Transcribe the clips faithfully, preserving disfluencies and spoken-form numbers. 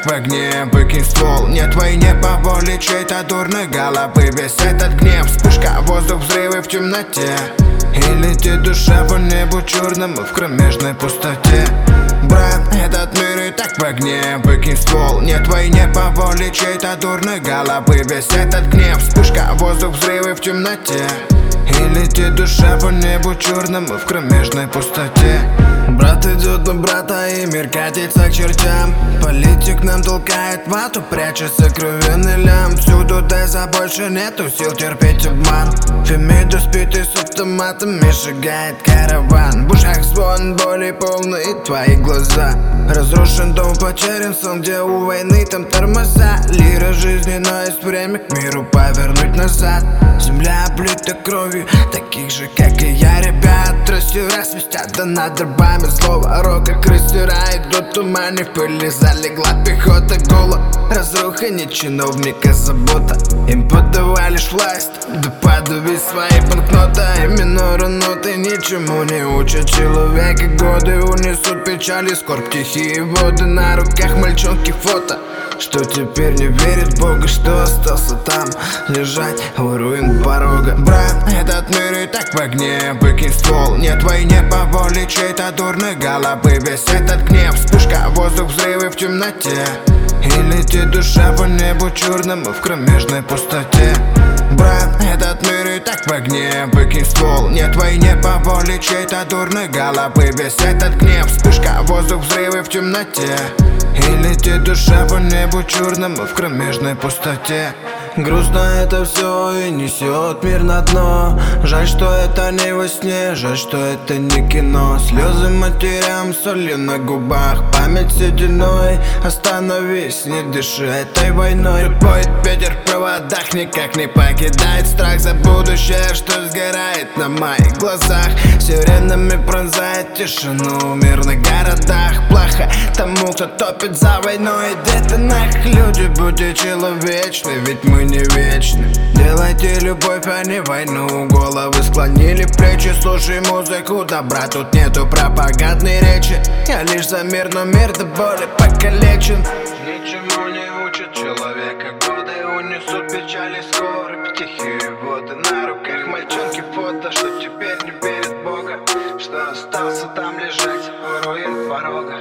как в огне. Выкинь ствол, нет войне по воле чьей-то дурной головы. Весь этот гнев, вспышка, воздух, взрывы в темноте. И летит душа по небу черному в кромешной пустоте. Брат, этот мир и так в огне. Выкинь ствол, нет войне по воле чьей-то дурной головы. Весь этот гнев, вспышка, воздух, взрывы в темноте. И летит душа по небу черному в кромешной пустоте. Брат идет на брата, и мир катится к чертям. Политик нам толкает вату, прячет сокровенный лям. Всюду деза, больше нету сил терпеть обман. Фемида спит и с автоматами шагает караван. В ушах звон, боли полные твои глаза. Разрушен дом, потерян сон, где у войны там тормоза. Лира жизни, но есть время к миру повернуть назад. Земля облита кровью таких же, как и я, ребят. Трассера свистят, да над дробами злого рока. Крейсера идут в тумане, в пыли залегла пехота. Голод, разруха, не чиновника забота. Им подавали лишь власть, да подавить свои банкноты. И миноры ноты ничему не учат человека. Годы унесут печали, скорбь, тихие воды. На руках мальчонки фото, что теперь не верит в Бога, что остался там лежать у руин порога. Брат, этот мир и так в огне. Выкинь ствол, нет войне по воле чьей-то дурной головы. Весь этот гнев, вспышка, воздух, взрывы в темноте. И летит душа по небу черному в кромешной пустоте. Брат, этот мир и так в огне. Выкинь ствол, нет войне по воле чьей-то дурной головы. Весь этот гнев, вспышка, воздух, взрывы в темноте. И летит душа по небу черному в кромешной пустоте. Грустно это все и несет мир на дно. Жаль, что это не во сне, жаль, что это не кино. Слезы матерям, солью на губах, память сединой. Остановись, не дыши этой войной. Поет ветер в проводах, никак не покидает страх за будущее, что сгорает на моих глазах. Сиренами пронзает тишину в мирных городах. Плохо тому, кто топит за войной. Где-то нах, люди, будьте человечны, ведь мы не вечны. Делайте любовь, а не войну. Головы склонили плечи, слушай музыку. Добра тут нету пропагандной речи. Я лишь за мир, но мир до боли покалечен. Ничему не учат человека. Годы унесут печали, скорбь, тихие воды. На руках мальчонки фото, что теперь не верит в Бога, что остался там лежать у руин порога.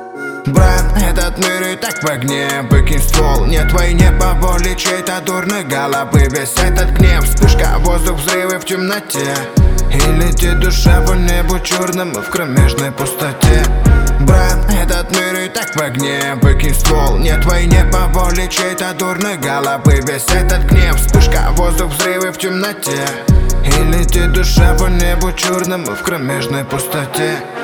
Брат, этот мир и так в огне. Выкинь ствол, нет войне по воле чьей-то дурной головы. Весь этот гнев, вспышка, воздух, взрывы в темноте. И летит душа по небу черному в кромешной пустоте. Брат, этот мир и так в огне. Выкинь ствол, нет войне по воле чьей-то дурной головы. Весь этот гнев, вспышка, воздух, взрывы в темноте. И летит душа по небу черному в кромешной пустоте.